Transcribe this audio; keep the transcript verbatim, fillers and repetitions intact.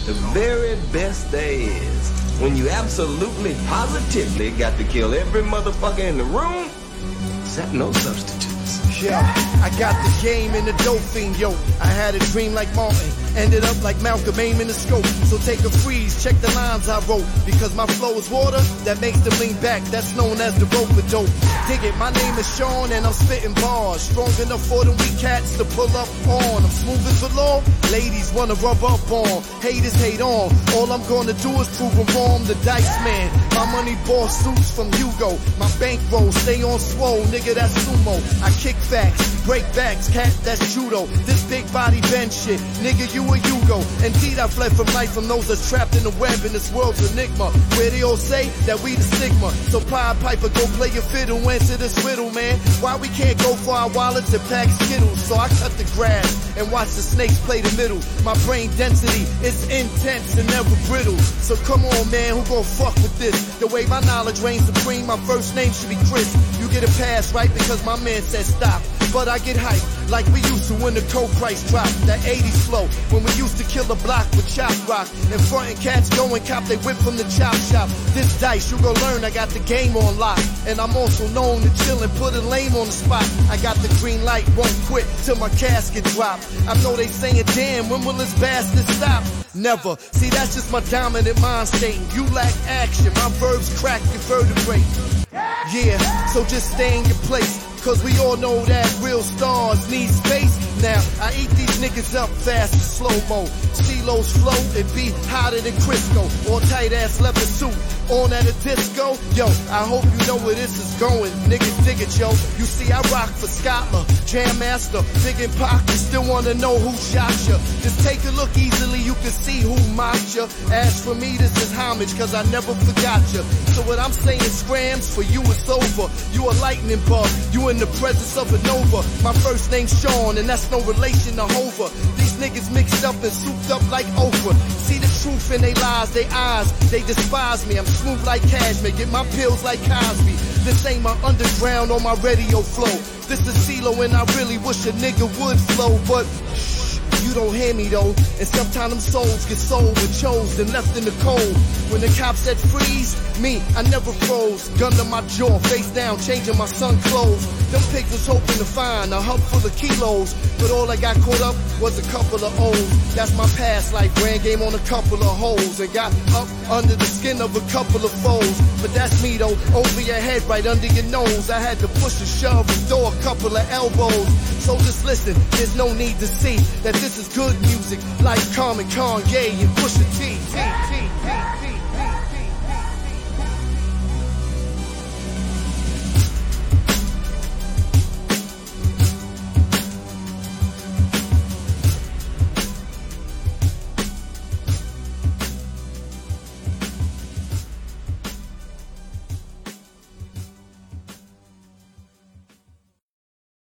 The very best there is. When you absolutely, positively got to kill every motherfucker in the room, except no substitutes. Yeah, I got the game in the dope fiend, yo. I had a dream like Martin, ended up like Malcolm, aim in the scope. So take a freeze, check the lines I wrote. Because my flow is water, that makes them lean back. That's known as the rope of dope. Dig it, my name is Sean and I'm spitting bars. Strong enough for them weak cats to pull up on. I'm smooth as the law, ladies wanna rub up on. Haters hate on, all I'm gonna do is prove them wrong. The dice man, my money ball suits from Hugo. My bankroll stay on swole, nigga that's sumo. I kick facts, break backs, cat that's judo. This big body bend shit, nigga you a Hugo. Indeed I fled from life from those that's trapped in the web in this world's enigma. Where they all say that we the stigma. So Pied Piper go play your fiddle, answer this riddle man. Why we can't go for our wallets and pack Skittles? So I cut the grass and watch the snakes play the middle. My brain density is intense and never brittle. So come on man, who gon' fuck with this? The way my knowledge reigns supreme, my first name should be Chris. You get a pass right because my man said stop. But I get hyped like we used to when the coke price dropped. That eighties flow when we used to kill the block with chop rock. And frontin' cats go and cop they whip from the chop shop. This dice you gon' learn I got the game on lock. And I'm also known to chill and put a lame on the spot. I got the green light, won't quit till my casket drop. I know they saying damn, when will this bastard stop? Never. See that's just my dominant mind state. You lack action, my verbs crack your vertebrae. Yeah, so just stay in your place. Cause we all know that real stars need space. Now, I eat these niggas up fast and slow-mo. C-Lo's flow, it be hotter than Crisco. Or tight-ass leather suit, on at a disco. Yo, I hope you know where this is going. Niggas dig it, yo. You see, I rock for Scotland, Jam Master, Big and Pac. You still wanna know who shot ya? Just take a look easily, you can see who mocked ya. As for me, this is homage, cause I never forgot ya. So what I'm saying, scrams, for you it's over. You a lightning bug, you in the presence of a Nova. My first name's Sean, and that's no relation to Hova. These niggas mixed up and souped up like Oprah. See the truth in they lies, they eyes, they despise me. I'm smooth like Cashmere, get my pills like Cosby. This ain't my underground or my radio flow. This is CeeLo and I really wish a nigga would flow, but you don't hear me though. And sometimes them souls get sold with chose and left in the cold. When the cops said freeze, me, I never froze. Gun to my jaw, face down, changing my son clothes. Them pigs was hoping to find a hub full of kilos, but all I got caught up was a couple of O's. That's my past life, ran game on a couple of hoes and got up under the skin of a couple of foes. But that's me though, over your head, right under your nose. I had to push and shove and throw a couple of elbows. So just listen, there's no need to see that this is good music, like Carmen, Kanye, and Pusha T. T, T, T, T.